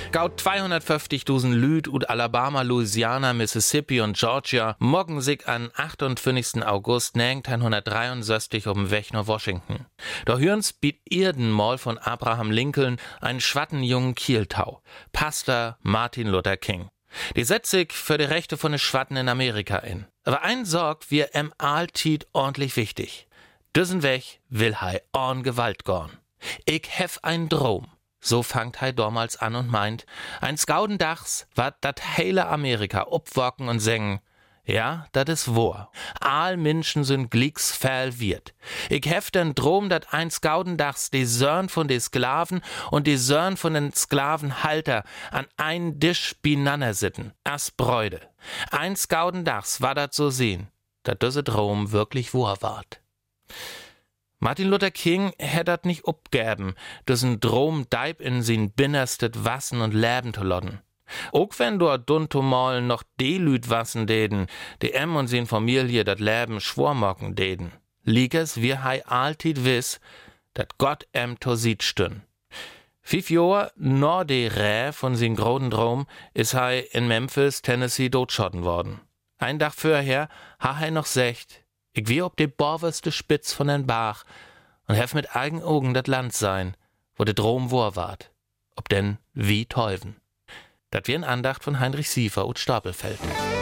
Gaut 250.000 Lüd ut Alabama, Louisiana, Mississippi und Georgia moggen sich an 28. August 1963 um Weg nach Washington. Da hören's biet irden Mal von Abraham Lincoln einen schwattenjungen Kieltau, Pastor Martin Luther King. Die setzt sich für die Rechte von den Schwatten in Amerika in. Aber ein Sorg wir alltied ordentlich wichtig. Düssen Weg will hei orn Gewalt gorn. Ich hef ein Drom. So fangt hei damals an und meint, eins Gaudendachs wat dat heile Amerika upwocken und sengen. Ja, dat is wahr. All Menschen sind glicksfäll wird. Ich hef den Drom, dat eins Gaudendachs die Sörn von de Sklaven und die Sörn von den Sklavenhalter an einen Tisch binanner sitten, as Bräude. Eins Gaudendachs war dat so sehen, dat düsse Drom wirklich wahr ward. Martin Luther King hätt dat nicht upgäben, düssen Drom deib in sin binnerstet Wassen und Leben zu lodden. Auch wenn dort duntumal noch de Lüd wassen deden, die und sin Familie dat Leben schwormocken deden, lieg es wie hei alltid wiss, dat Gott to sieht stün. 5 Jahre nur de Rä von sin groden Drom is hei in Memphis, Tennessee dotschotten worden. Ein Tag vorher ha hei noch secht, ich wie ob de borwerste Spitz von den Bach und hef mit eigen Augen dat Land sein, wo de Drom wahr ward, ob denn wie Teuven. Dat wie ein Andacht von Heinrich Siefer ut Stapelfeld.